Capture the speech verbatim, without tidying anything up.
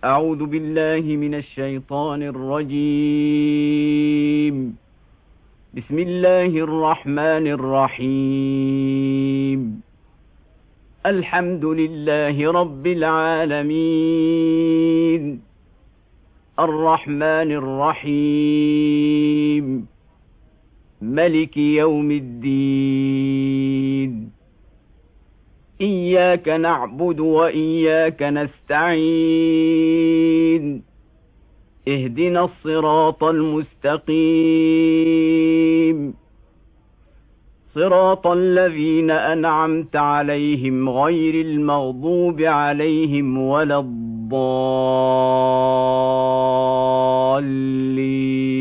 أعوذ بالله من الشيطان الرجيم. بسم الله الرحمن الرحيم. الحمد لله رب العالمين، الرحمن الرحيم، ملك يوم الدين. إياك نعبد وإياك نستعين. اهدنا الصراط المستقيم، صراط الذين أنعمت عليهم غير المغضوب عليهم ولا الضالين.